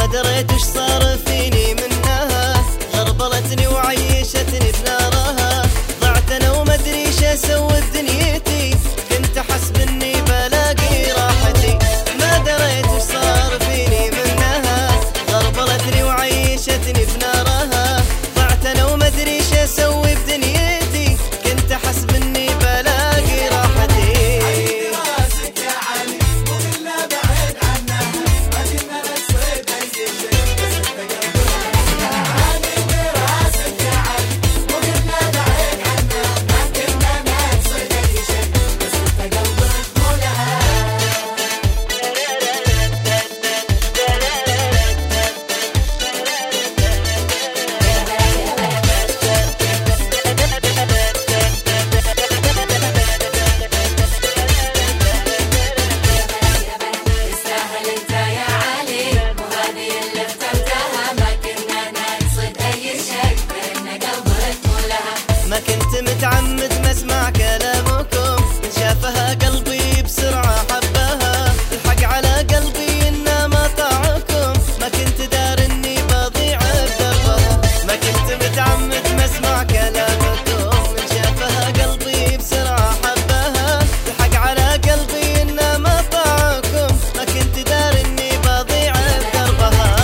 ما دريت وش صار فيني منها، غربلتني وعيشتني بنارها. ضعت انا وما ادري ايش اسوي بدنيتي، كنت احسب اني بلاقي راحتي. ما دريت وش صار فيني منها، غربلتني وعيشتني بنارها. ضعت انا وما ادري ايش اسوي بدنيتي، كنت احسب اني بلاقي راحتي. ما كنت متعمد ما اسمع كلامكم، من شافها قلبي بسرعة حبها. الحق على قلبي انه ما طاعكم، ما كنت دار اني بضيع بدربها. ما كنت متعمد ما اسمع كلامكم، من شافها قلبي بسرعة حبها. الحق على قلبي انه ما طاعكم، ما كنت دار اني بضيع بدربها.